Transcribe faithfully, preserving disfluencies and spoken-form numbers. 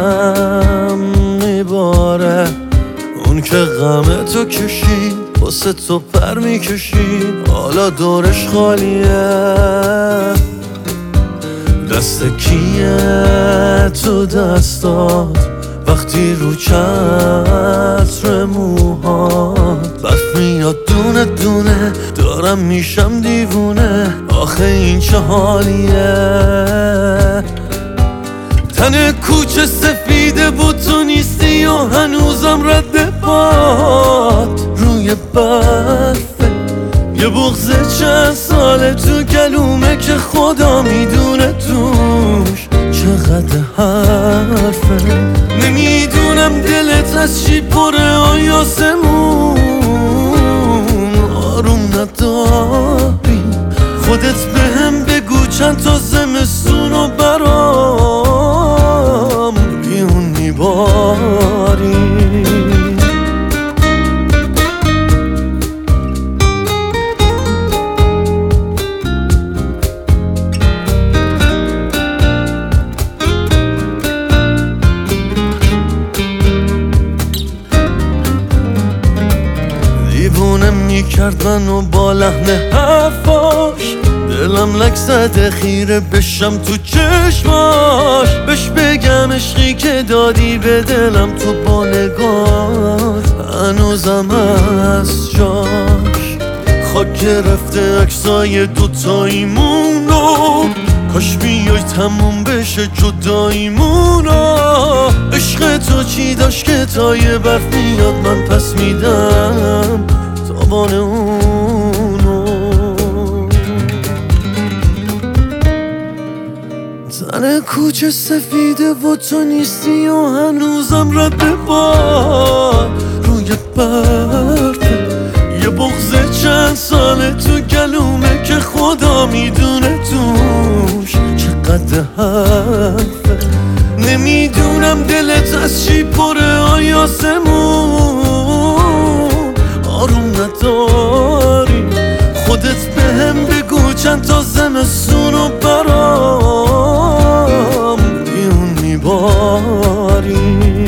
دلم میباره، اون که غم تو کشید واسه تو پر میکشید، حالا دورش خالیه. دست کیه تو دستات وقتی رو چتر موهات برف میاد دونه دونه، دارم میشم دیوونه، آخه این چه حالیه. تن کوچه سفیده بود تو نیستی و هنوزم رد پات روی برفه، یه بغض چند ساله تو گلومه که خدا میدونه توش چقدر حرفه. نمیدونم دلت از چی پره آیاسمون، آروم نداری خودت بهم بگو چند تا زمستون و برام بیون میباری. دیوونه میکرد منو با لحن حرفاش، دلم لک زده خیره بشم تو چشماش، بش بگم عشقی که دادی به دلم تو با نگاه هنوزم از جاش. خاک گرفته عکسای دوتاییمونو، کاش بیای تموم بشه جداییمونو. عشق تو چی داشت که تا یه برف میاد من پس میدم تابان اونو. تن کوچه سفیده و تو نیستی و هنوزم رد باد روی برفه، یه بغض چند ساله تو گلومه که خدا میدونه توش چقدر حرفه. نمیدونم دلت از چی پره آیاسمون، آروم نداری خودت بهم بگو چند تا زمستون و برام بیون میباری.